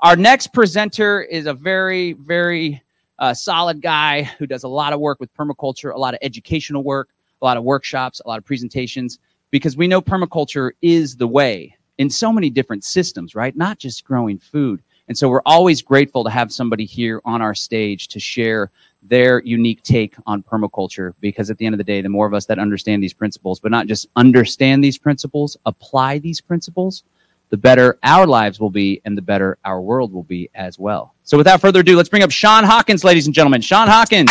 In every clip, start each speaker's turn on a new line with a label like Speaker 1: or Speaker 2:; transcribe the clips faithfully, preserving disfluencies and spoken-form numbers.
Speaker 1: our next presenter is a very, very uh, solid guy who does a lot of work with permaculture, a lot of educational work, a lot of workshops, a lot of presentations, because we know permaculture is the way in so many different systems, right? Not just growing food. And so we're always grateful to have somebody here on our stage to share their unique take on permaculture, because at the end of the day, the more of us that understand these principles, but not just understand these principles, apply these principles, the better our lives will be and the better our world will be as well. So without further ado, let's bring up Sean Hawkins, ladies and gentlemen. Sean Hawkins.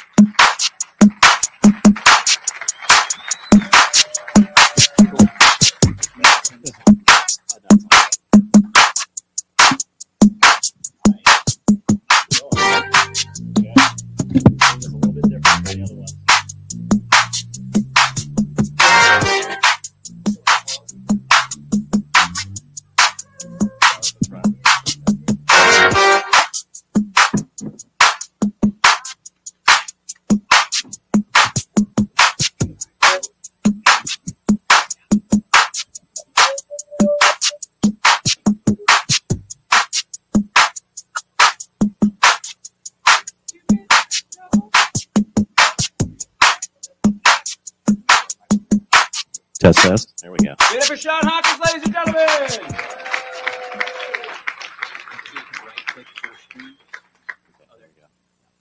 Speaker 2: Test, test. There we go.
Speaker 1: Give it up for Sean Hawkins, ladies and gentlemen.
Speaker 2: Oh, there you go.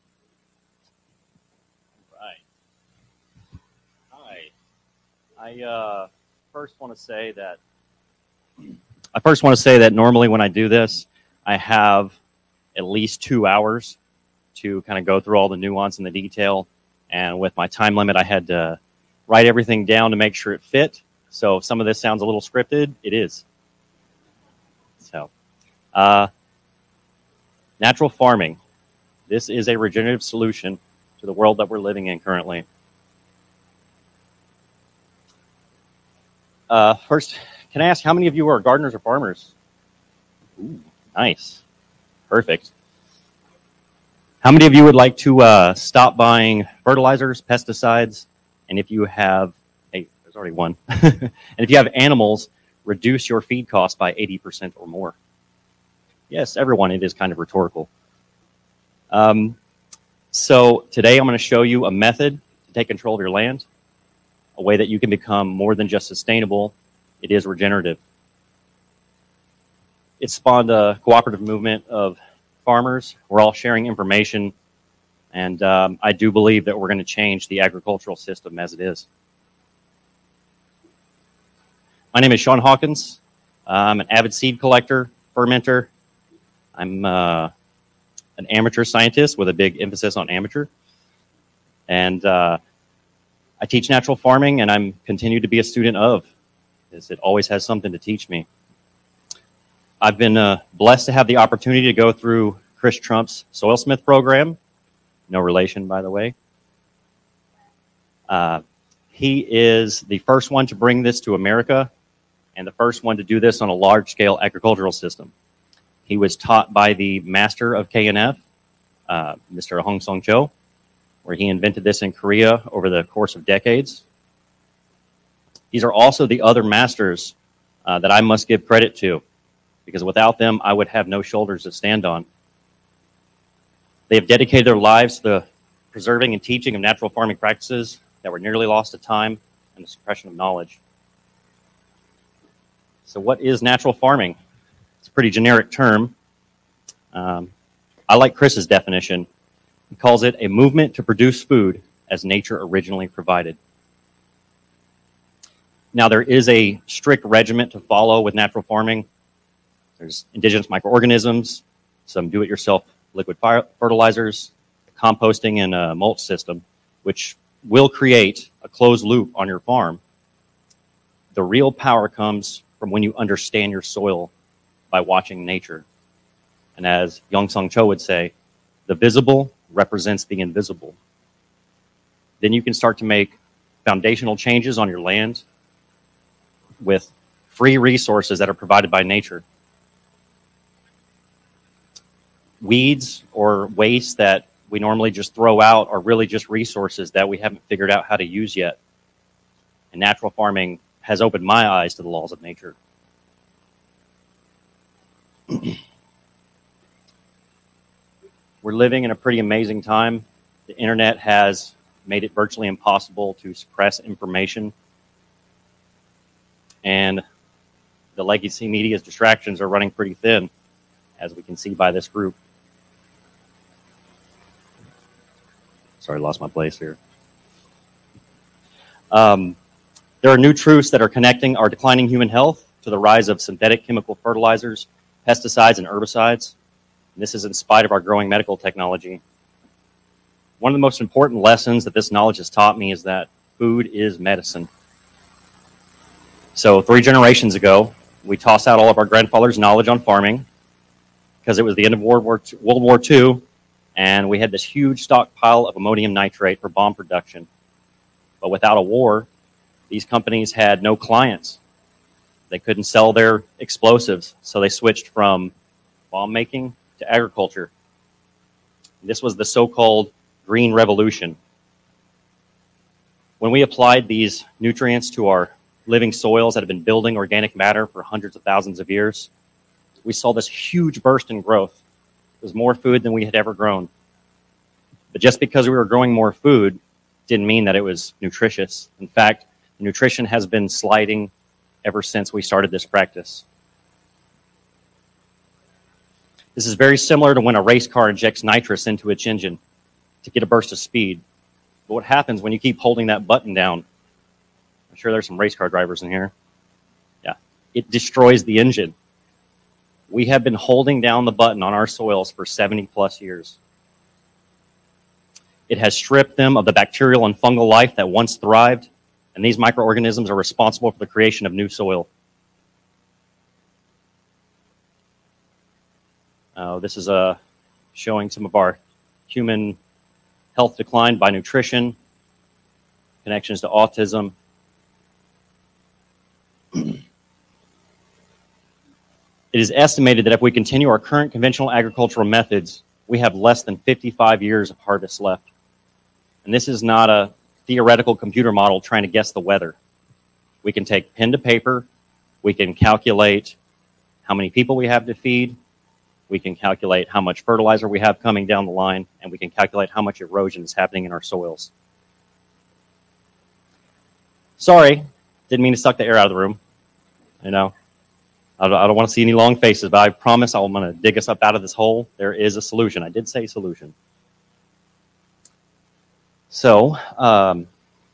Speaker 2: All right. Hi. I uh, first want to say that I first want to say that normally when I do this, I have at least two hours to kind of go through all the nuance and the detail. And with my time limit, I had to write everything down to make sure it fit. So if some of this sounds a little scripted, it is. So, uh, natural farming. This is a regenerative solution to the world that we're living in currently. Uh, first, can I ask how many of you are gardeners or farmers? Ooh, nice. Perfect. How many of you would like to uh, stop buying fertilizers, pesticides, and if you have, hey, there's already one. And if you have animals, reduce your feed costs by eighty percent or more? Yes, everyone, it is kind of rhetorical. Um, so today I'm going to show you a method to take control of your land, a way that you can become more than just sustainable. It is regenerative. It spawned a cooperative movement of farmers. We're all sharing information. And um, I do believe that we're going to change the agricultural system as it is. My name is Sean Hawkins. I'm an avid seed collector, fermenter. I'm uh, an amateur scientist with a big emphasis on amateur. And uh, I teach natural farming, and I'm continue to be a student of, because it always has something to teach me. I've been uh, blessed to have the opportunity to go through Chris Trump's SoilSmith program. No relation, by the way. Uh, he is the first one to bring this to America and the first one to do this on a large-scale agricultural system. He was taught by the master of K N F, uh, Mister Hong Song Cho, where he invented this in Korea over the course of decades. These are also the other masters uh, that I must give credit to, because without them, I would have no shoulders to stand on. They have dedicated their lives to the preserving and teaching of natural farming practices that were nearly lost to time and the suppression of knowledge. So what is natural farming? It's a pretty generic term. Um, I like Chris's definition. He calls it a movement to produce food as nature originally provided. Now, there is a strict regimen to follow with natural farming. There's indigenous microorganisms, some do-it-yourself liquid fertilizers, composting, and a mulch system, which will create a closed loop on your farm. The real power comes from when you understand your soil by watching nature. And as Yong Song Cho would say, the visible represents the invisible. Then you can start to make foundational changes on your land with free resources that are provided by nature. Weeds or waste that we normally just throw out are really just resources that we haven't figured out how to use yet. And natural farming has opened my eyes to the laws of nature. We're living in a pretty amazing time. The internet has made it virtually impossible to suppress information. And the legacy media's distractions are running pretty thin, as we can see by this group. Sorry, lost my place here. Um, there are new truths that are connecting our declining human health to the rise of synthetic chemical fertilizers, pesticides, and herbicides. And this is in spite of our growing medical technology. One of the most important lessons that this knowledge has taught me is that food is medicine. So three generations ago, we tossed out all of our grandfather's knowledge on farming because it was the end of World War Two, World War Two, and we had this huge stockpile of ammonium nitrate for bomb production. But without a war, these companies had no clients. They couldn't sell their explosives, so they switched from bomb making to agriculture. This was the so-called Green Revolution. When we applied these nutrients to our living soils that have been building organic matter for hundreds of thousands of years, we saw this huge burst in growth. It was more food than we had ever grown. But just because we were growing more food didn't mean that it was nutritious. In fact, nutrition has been sliding ever since we started this practice. This is very similar to when a race car injects nitrous into its engine to get a burst of speed. But what happens when you keep holding that button down? I'm sure there's some race car drivers in here. Yeah, it destroys the engine. We have been holding down the button on our soils for seventy plus years. It has stripped them of the bacterial and fungal life that once thrived, and these microorganisms are responsible for the creation of new soil. Uh, this is uh, showing some of our human health decline by nutrition, connections to autism. It is estimated that if we continue our current conventional agricultural methods, we have less than fifty-five years of harvest left. And this is not a theoretical computer model trying to guess the weather. We can take pen to paper, we can calculate how many people we have to feed, we can calculate how much fertilizer we have coming down the line, and we can calculate how much erosion is happening in our soils. Sorry, didn't mean to suck the air out of the room. You know, I don't, I don't want to see any long faces, but I promise I'm going to dig us up out of this hole. There is a solution. I did say solution. So, um,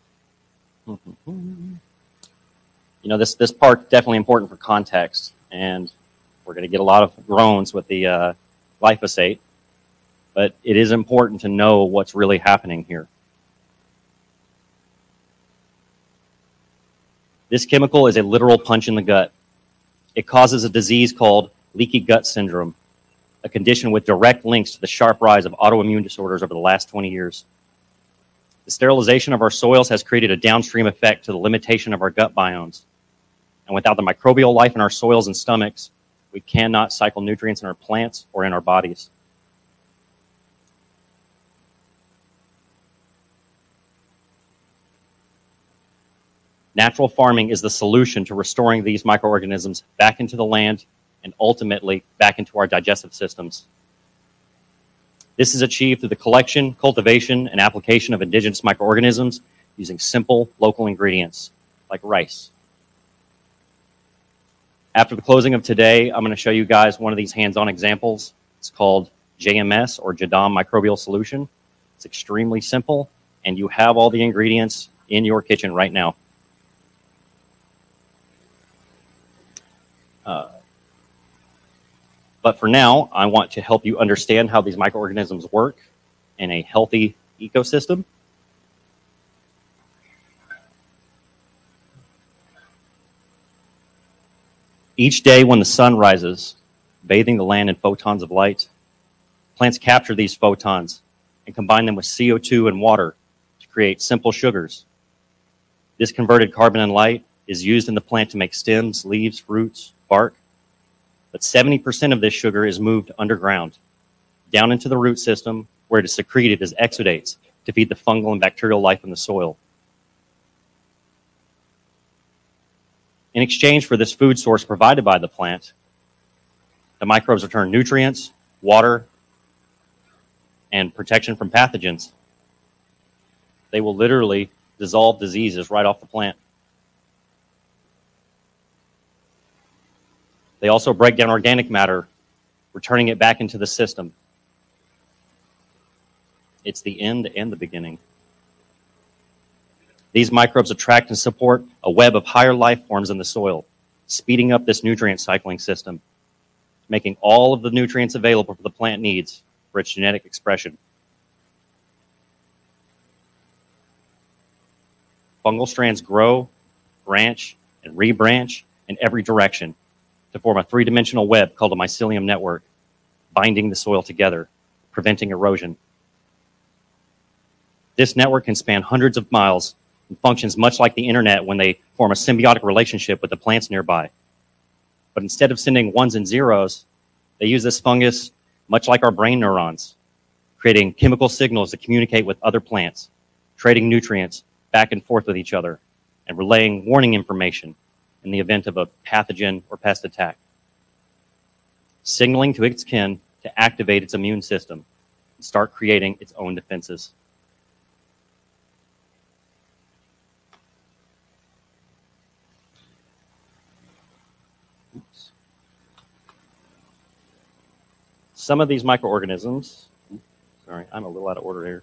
Speaker 2: you know, this, this part definitely important for context, and we're going to get a lot of groans with the uh, glyphosate, but it is important to know what's really happening here. This chemical is a literal punch in the gut. It causes a disease called leaky gut syndrome, a condition with direct links to the sharp rise of autoimmune disorders over the last twenty years. The sterilization of our soils has created a downstream effect to the limitation of our gut biomes. And without the microbial life in our soils and stomachs, we cannot cycle nutrients in our plants or in our bodies. Natural farming is the solution to restoring these microorganisms back into the land and ultimately back into our digestive systems. This is achieved through the collection, cultivation, and application of indigenous microorganisms using simple local ingredients like rice. After the closing of today, I'm going to show you guys one of these hands-on examples. It's called J M S, or Jadam Microbial Solution. It's extremely simple, and you have all the ingredients in your kitchen right now. Uh, But for now, I want to help you understand how these microorganisms work in a healthy ecosystem. Each day when the sun rises, bathing the land in photons of light, plants capture these photons and combine them with C O two and water to create simple sugars. This converted carbon and light is used in the plant to make stems, leaves, roots, bark. But seventy percent of this sugar is moved underground, down into the root system, where it is secreted as exudates to feed the fungal and bacterial life in the soil. In exchange for this food source provided by the plant, the microbes return nutrients, water, and protection from pathogens. They will literally dissolve diseases right off the plant. They also break down organic matter, returning it back into the system. It's the end and the beginning. These microbes attract and support a web of higher life forms in the soil, speeding up this nutrient cycling system, making all of the nutrients available for the plant needs for its genetic expression. Fungal strands grow, branch, and rebranch in every direction to form a three-dimensional web called a mycelium network, binding the soil together, preventing erosion. This network can span hundreds of miles and functions much like the internet when they form a symbiotic relationship with the plants nearby. But instead of sending ones and zeros, they use this fungus much like our brain neurons, creating chemical signals to communicate with other plants, trading nutrients back and forth with each other, and relaying warning information in the event of a pathogen or pest attack, signaling to its kin to activate its immune system and start creating its own defenses. Oops. Some of these microorganisms, sorry, I'm a little out of order here.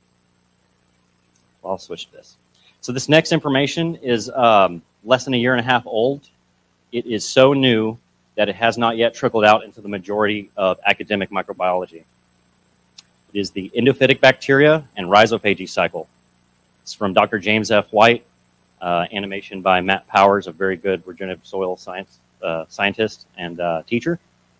Speaker 2: I'll switch to this. So this next information is um, less than a year and a half old. It is so new that it has not yet trickled out into the majority of academic microbiology. It is the endophytic bacteria and rhizophagy cycle. It's from Doctor James F. White, uh, animation by Matt Powers, a very good regenerative soil science uh, scientist and uh, teacher.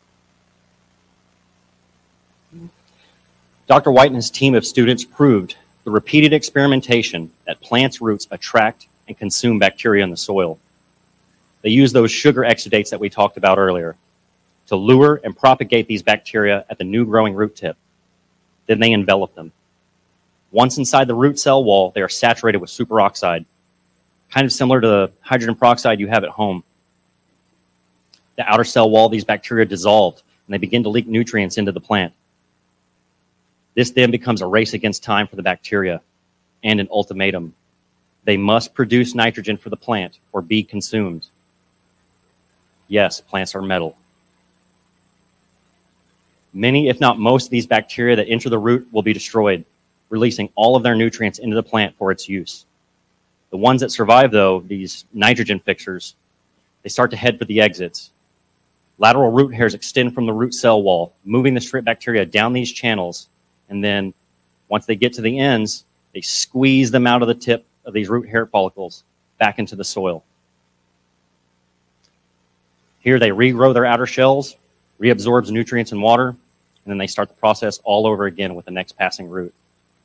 Speaker 2: Doctor White and his team of students proved the repeated experimentation that plants' roots attract and consume bacteria in the soil. They use those sugar exudates that we talked about earlier to lure and propagate these bacteria at the new growing root tip. Then they envelop them. Once inside the root cell wall, they are saturated with superoxide, kind of similar to the hydrogen peroxide you have at home. The outer cell wall, these bacteria dissolve, and they begin to leak nutrients into the plant. This then becomes a race against time for the bacteria and an ultimatum. They must produce nitrogen for the plant or be consumed. Yes, plants are metal. Many, if not most, of these bacteria that enter the root will be destroyed, releasing all of their nutrients into the plant for its use. The ones that survive, though, these nitrogen fixers, they start to head for the exits. Lateral root hairs extend from the root cell wall, moving the strip bacteria down these channels. And then once they get to the ends, they squeeze them out of the tip of these root hair follicles back into the soil. Here they regrow their outer shells, reabsorbs nutrients and water, and then they start the process all over again with the next passing root.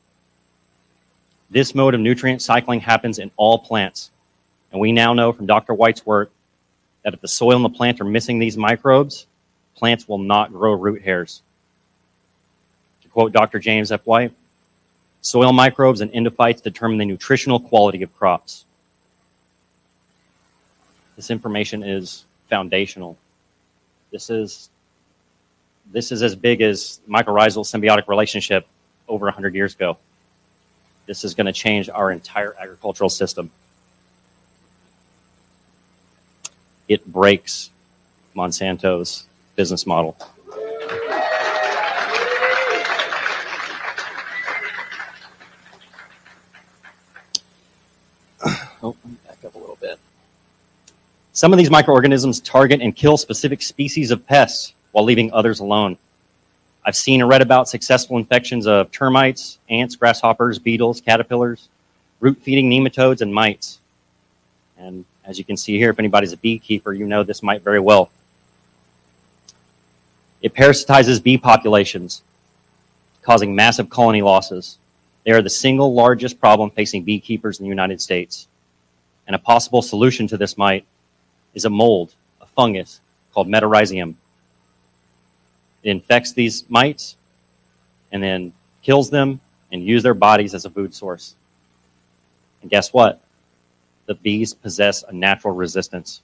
Speaker 2: This mode of nutrient cycling happens in all plants. And we now know from Doctor White's work that if the soil and the plant are missing these microbes, plants will not grow root hairs. To quote Doctor James F. White, soil microbes and endophytes determine the nutritional quality of crops. This information is foundational. This is, this is as big as mycorrhizal symbiotic relationship over one hundred years ago. This is going to change our entire agricultural system. It breaks Monsanto's business model. Oh, let me back up a little bit. Some of these microorganisms target and kill specific species of pests while leaving others alone. I've seen and read about successful infections of termites, ants, grasshoppers, beetles, caterpillars, root-feeding nematodes, and mites. And as you can see here, if anybody's a beekeeper, you know this might very well. It parasitizes bee populations, causing massive colony losses. They are the single largest problem facing beekeepers in the United States. And a possible solution to this mite is a mold, a fungus, called Metarhizium. It infects these mites and then kills them and uses their bodies as a food source. And guess what? The bees possess a natural resistance.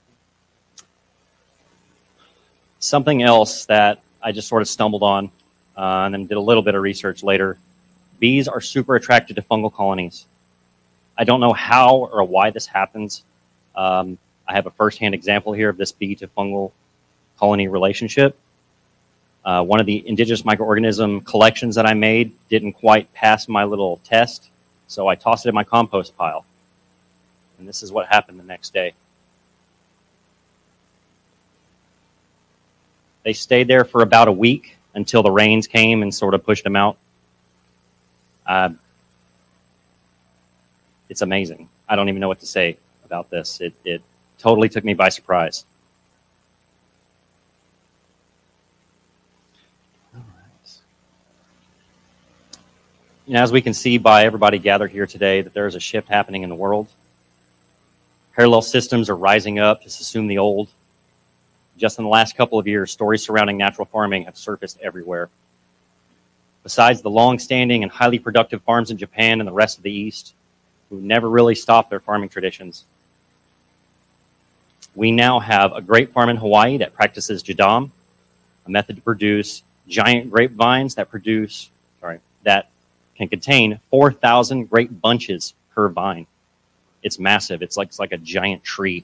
Speaker 2: Something else that I just sort of stumbled on uh, and then did a little bit of research later. Bees are super attracted to fungal colonies. I don't know how or why this happens. Um, I have a first-hand example here of this bee to fungal colony relationship. Uh, one of the indigenous microorganism collections that I made didn't quite pass my little test, so I tossed it in my compost pile. And this is what happened the next day. They stayed there for about a week until the rains came and sort of pushed them out. Uh, it's amazing. I don't even know what to say about this. It, it totally took me by surprise. All right. You know, as we can see by everybody gathered here today, that there is a shift happening in the world. Parallel systems are rising up to subsume the old. Just in the last couple of years, stories surrounding natural farming have surfaced everywhere. Besides the long-standing and highly productive farms in Japan and the rest of the East, who never really stopped their farming traditions, we now have a grape farm in Hawaii that practices jadam, a method to produce giant grapevines that produce, sorry, that can contain four thousand grape bunches per vine. It's massive. It's like, it's like a giant tree.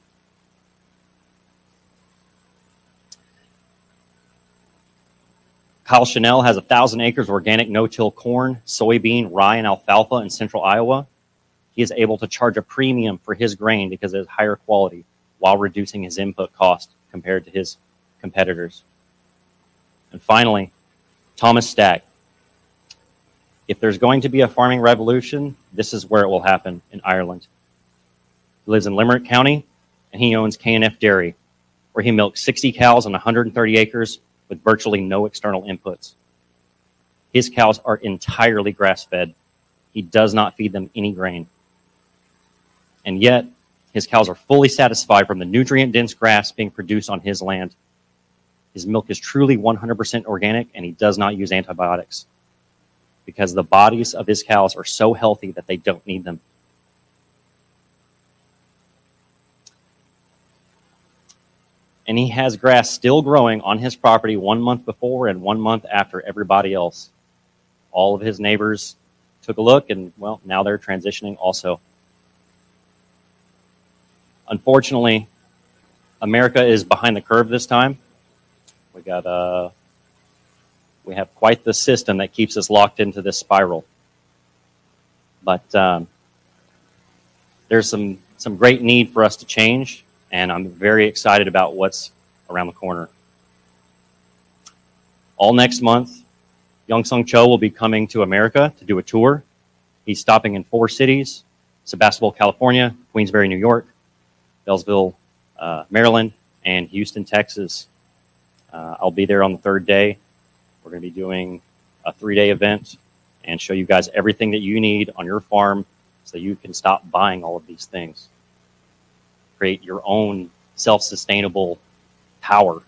Speaker 2: Kyle Chanel has a thousand acres of organic no-till corn, soybean, rye, and alfalfa in central Iowa. He is able to charge a premium for his grain because it is higher quality while reducing his input cost compared to his competitors. And finally, Thomas Stack. If there's going to be a farming revolution, this is where it will happen, in Ireland. He lives in Limerick County, and he owns K and F Dairy, where he milks sixty cows on one hundred thirty acres with virtually no external inputs. His cows are entirely grass-fed. He does not feed them any grain. And yet, his cows are fully satisfied from the nutrient-dense grass being produced on his land. His milk is truly one hundred percent organic, and he does not use antibiotics because the bodies of his cows are so healthy that they don't need them. And he has grass still growing on his property one month before and one month after everybody else. All of his neighbors took a look, and, well, now they're transitioning also. Unfortunately, America is behind the curve this time. We got uh, we have quite the system that keeps us locked into this spiral. But um, there's some, some great need for us to change, and I'm very excited about what's around the corner. All next month, Young-Sung Cho will be coming to America to do a tour. He's stopping in four cities: Sebastopol, California, Queensbury, New York, Bellsville, uh, Maryland, and Houston, Texas. Uh, I'll be there on the third day. We're going to be doing a three-day event and show you guys everything that you need on your farm so you can stop buying all of these things. Create your own self-sustainable power.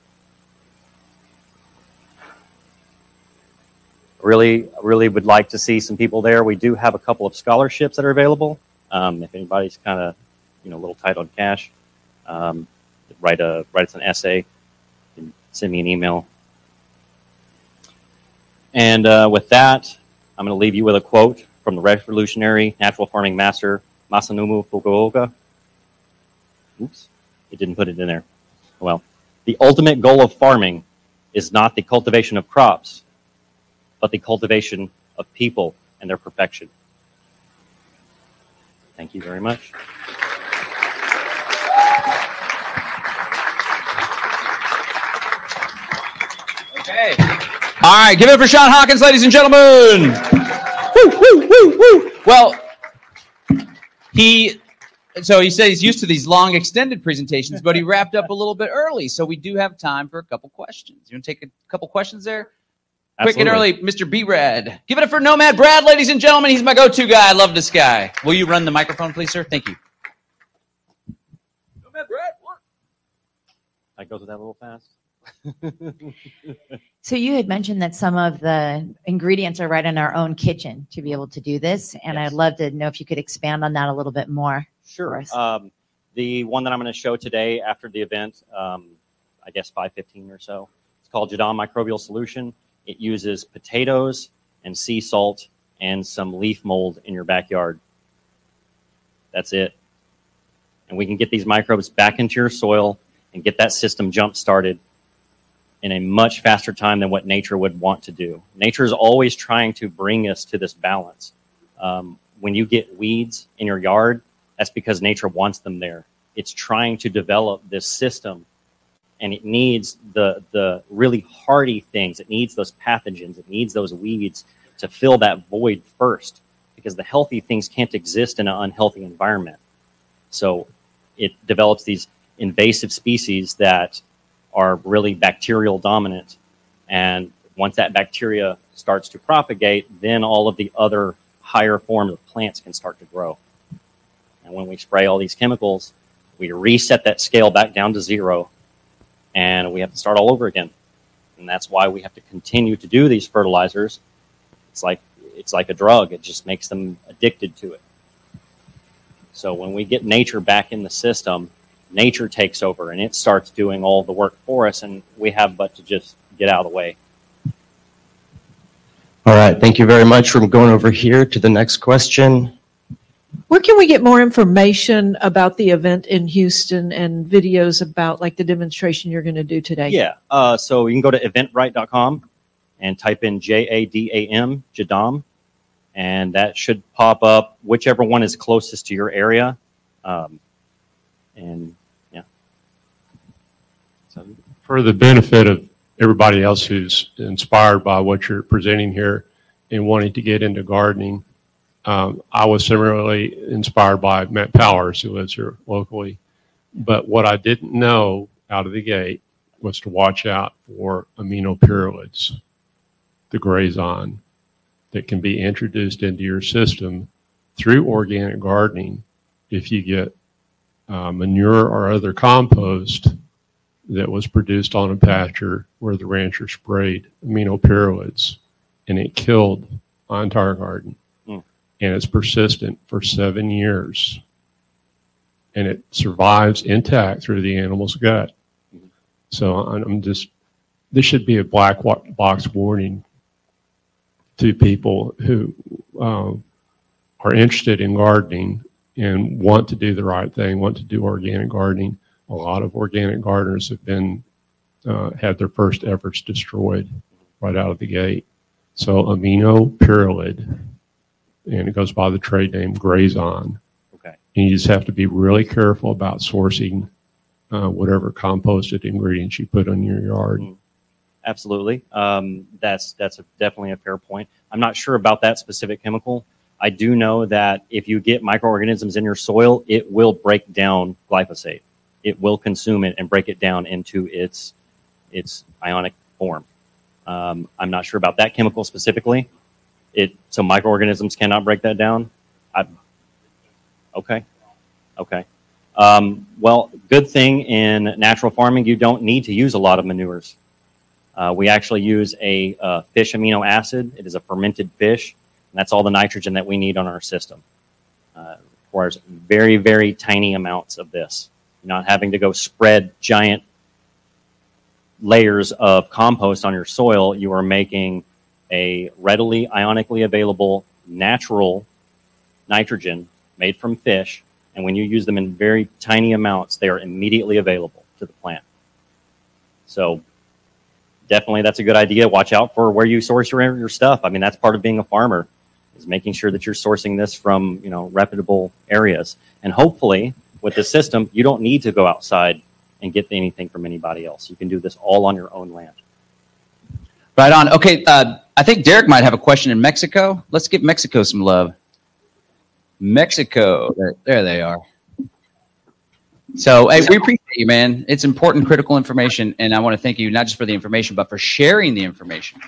Speaker 2: Really, really would like to see some people there. We do have a couple of scholarships that are available. Um, if anybody's kind of, you know, a little tight on cash, um, write a write us an essay and send me an email. And uh, with that, I'm going to leave you with a quote from the revolutionary natural farming master Masanobu Fukuoka. Oops, it didn't put it in there. Well, the ultimate goal of farming is not the cultivation of crops, but the cultivation of people and their perfection. Thank you very much.
Speaker 1: Okay. All right, give it for Sean Hawkins, ladies and gentlemen. Woo, woo, woo, woo. Well, he, so he said he's used to these long, extended presentations, but he wrapped up a little bit early, so we do have time for a couple questions. You want to take a couple questions there? Quick and early, Mister B-Rad. Give it up for Nomad Brad, ladies and gentlemen. He's my go-to guy. I love this guy. Will you run the microphone, please, sir? Thank you. Nomad Brad, what?
Speaker 2: I go to that a little fast.
Speaker 3: So you had mentioned that some of the ingredients are right in our own kitchen to be able to do this, and yes. I'd love to know if you could expand on that a little bit more.
Speaker 2: Sure. Um, the one that I'm going to show today after the event, um, I guess five fifteen or so, it's called Jadam Microbial Solution. It uses potatoes and sea salt and some leaf mold in your backyard. That's it. And we can get these microbes back into your soil and get that system jump started in a much faster time than what nature would want to do. Nature is always trying to bring us to this balance. Um, when you get weeds in your yard, that's because nature wants them there. It's trying to develop this system, and it needs the, the really hardy things. It needs those pathogens. It needs those weeds to fill that void first, because the healthy things can't exist in an unhealthy environment. So it develops these invasive species that are really bacterial dominant. And once that bacteria starts to propagate, then all of the other higher forms of plants can start to grow. And when we spray all these chemicals, we reset that scale back down to zero, and we have to start all over again. And that's why we have to continue to do these fertilizers. It's like it's like a drug. It just makes them addicted to it. So when we get nature back in the system, nature takes over and it starts doing all the work for us, and we have but to just get out of the way.
Speaker 4: All right, thank you very much. We're going over here to the next question.
Speaker 5: Where can we get more information about the event in Houston and videos about like the demonstration you're going to do today?
Speaker 2: Yeah, uh, so you can go to eventbrite dot com and type in J A D A M, Jadam, and that should pop up whichever one is closest to your area. Um, and yeah. So,
Speaker 6: for the benefit of everybody else who's inspired by what you're presenting here and wanting to get into gardening, um, I was similarly inspired by Matt Powers, who lives here locally. But what I didn't know out of the gate was to watch out for aminopyralids, the grazon, that can be introduced into your system through organic gardening if you get uh, manure or other compost that was produced on a pasture where the rancher sprayed aminopyralids, and it killed my entire garden. Mm. And it's persistent for seven years. And it survives intact through the animal's gut. Mm. So I'm just, this should be a black box warning to people who um, are interested in gardening and want to do the right thing, want to do organic gardening. A lot of organic gardeners have been uh, had their first efforts destroyed right out of the gate. So aminopyralid, and it goes by the trade name Grazon.
Speaker 2: Okay.
Speaker 6: And you just have to be really careful about sourcing uh, whatever composted ingredients you put on your yard.
Speaker 2: Mm. Absolutely. Um, that's that's a, definitely a fair point. I'm not sure about that specific chemical. I do know that if you get microorganisms in your soil, it will break down glyphosate. It will consume it and break it down into its its ionic form. Um, I'm not sure about that chemical specifically. It so microorganisms cannot break that down. I, okay, okay. Um, well, good thing in natural farming, you don't need to use a lot of manures. Uh, we actually use a uh, fish amino acid. It is a fermented fish, and that's all the nitrogen that we need on our system. Uh, requires very, very tiny amounts of this. You're not having to go spread giant layers of compost on your soil. You are making a readily ionically available natural nitrogen made from fish, and when you use them in very tiny amounts, they are immediately available to the plant. So definitely that's a good idea. Watch out for where you source your, your stuff. I mean, that's part of being a farmer, is making sure that you're sourcing this from, you know, reputable areas. And hopefully with this system, you don't need to go outside and get anything from anybody else. You can do this all on your own land.
Speaker 1: Right on. Okay, uh, I think Derek might have a question in Mexico. Let's give Mexico some love. Mexico, there, there they are. So, hey, we appreciate you, man. It's important, critical information, and I want to thank you not just for the information, but for sharing the information.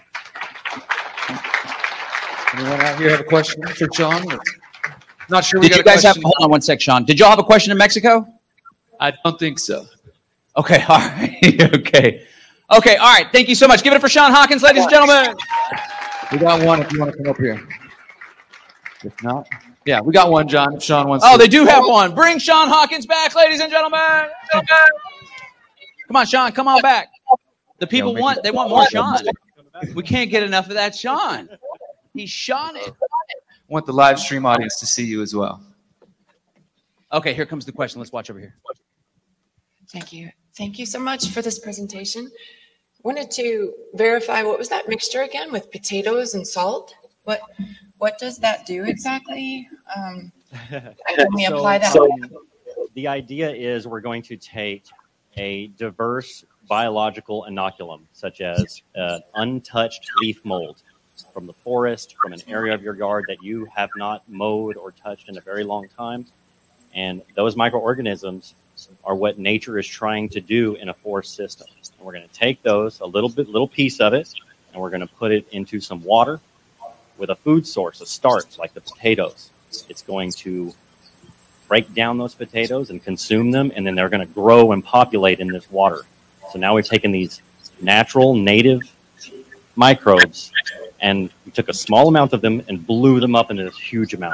Speaker 7: Anyone out here have a question for Sean? Not sure. We
Speaker 1: Did
Speaker 7: got
Speaker 1: you
Speaker 7: a
Speaker 1: guys have?
Speaker 7: question.
Speaker 1: Hold on one sec, Sean. Did y'all have a question in Mexico?
Speaker 7: I don't think so.
Speaker 1: Okay, all right. okay. Okay, all right. Thank you so much. Give it up for Sean Hawkins, ladies and gentlemen.
Speaker 7: We got one if you want to come up here. If not, yeah, we got one, John. If Sean wants
Speaker 1: Oh,
Speaker 7: to.
Speaker 1: they do have one. Bring Sean Hawkins back, ladies and gentlemen. Come on, Sean. Come on back. The people
Speaker 7: Yeah,
Speaker 1: want,
Speaker 7: it-
Speaker 1: they want more Sean. We can't get enough of that, Sean. He shone it.
Speaker 8: Want the live stream audience to see you as well.
Speaker 1: Okay, here comes the question. Let's watch over here.
Speaker 9: Thank you. Thank you so much for this presentation. Wanted to verify, what was that mixture again with potatoes and salt? What what does that do exactly? Um, can we
Speaker 2: So-
Speaker 9: apply that?
Speaker 2: so the idea is we're going to take a diverse biological inoculum, such as uh, untouched leaf mold from the forest, from an area of your yard that you have not mowed or touched in a very long time. And those microorganisms are what nature is trying to do in a forest system. And we're going to take those, a little bit, little piece of it, and we're going to put it into some water with a food source, a starch, like the potatoes. It's going to break down those potatoes and consume them, and then they're going to grow and populate in this water. So now we've taken these natural, native microbes, and we took a small amount of them and blew them up into this huge amount.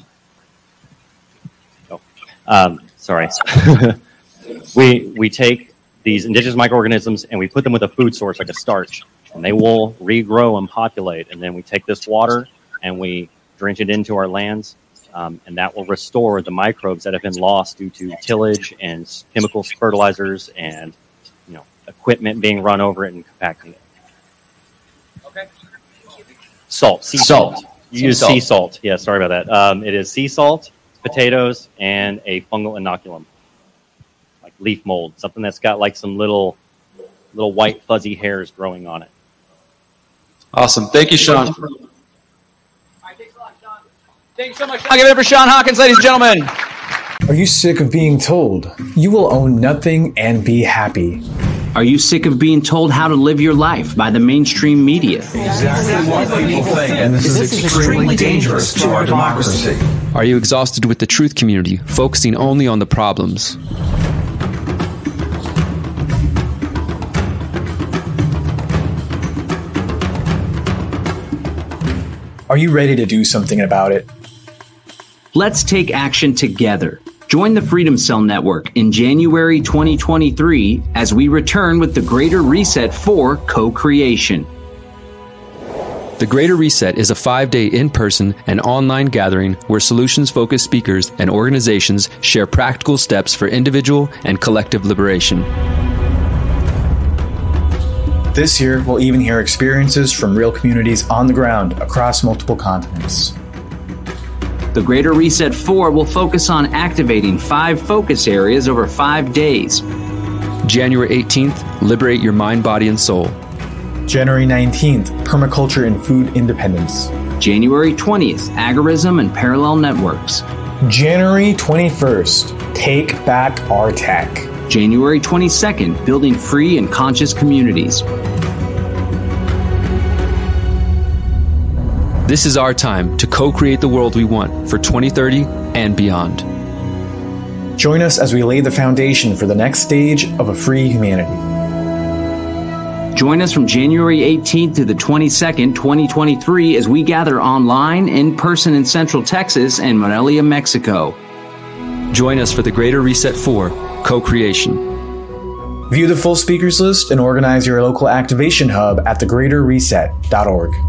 Speaker 2: Oh, um, sorry. we we take these indigenous microorganisms and we put them with a food source like a starch, and they will regrow and populate. And then we take this water and we drench it into our lands, um, and that will restore the microbes that have been lost due to tillage and chemical fertilizers and, you know, equipment being run over it and compacting it.
Speaker 1: Okay.
Speaker 2: Salt, sea
Speaker 7: Salt.
Speaker 2: salt. You use sea salt. Yeah, sorry about that. Um, it is sea salt, potatoes, and a fungal inoculum, like leaf mold, something that's got like some little, little white fuzzy hairs growing on it.
Speaker 8: Awesome. Thank you, Sean.
Speaker 1: Thanks so much. I'll give it up for Sean Hawkins, ladies and gentlemen.
Speaker 10: Are you sick of being told you will own nothing and be happy?
Speaker 11: Are you sick of being told how to live your life by the mainstream media?
Speaker 10: Exactly what people think, and this, this is extremely dangerous to our democracy.
Speaker 12: Are you exhausted with the truth community, focusing only on the problems?
Speaker 10: Are you ready to do something about it?
Speaker 11: Let's take action together. Join the Freedom Cell Network in January twenty twenty-three as we return with the Greater Reset for Co-Creation.
Speaker 12: The Greater Reset is a five-day in-person and online gathering where solutions-focused speakers and organizations share practical steps for individual and collective liberation.
Speaker 10: This year, we'll even hear experiences from real communities on the ground across multiple continents.
Speaker 11: The Greater Reset four will focus on activating five focus areas over five days.
Speaker 12: January eighteenth, liberate your mind, body, and soul.
Speaker 10: January nineteenth, permaculture and food independence.
Speaker 11: January twentieth, agorism and parallel networks.
Speaker 10: January twenty-first, take back our tech.
Speaker 11: January twenty-second, building free and conscious communities.
Speaker 12: This is our time to co-create the world we want for twenty thirty and beyond.
Speaker 10: Join us as we lay the foundation for the next stage of a free humanity.
Speaker 11: Join us from January eighteenth to the twenty-second, twenty twenty-three as we gather online, in person in Central Texas and Morelia, Mexico.
Speaker 12: Join us for the Greater Reset four, Co-Creation.
Speaker 10: View the full speakers list and organize your local activation hub at the greater reset dot org.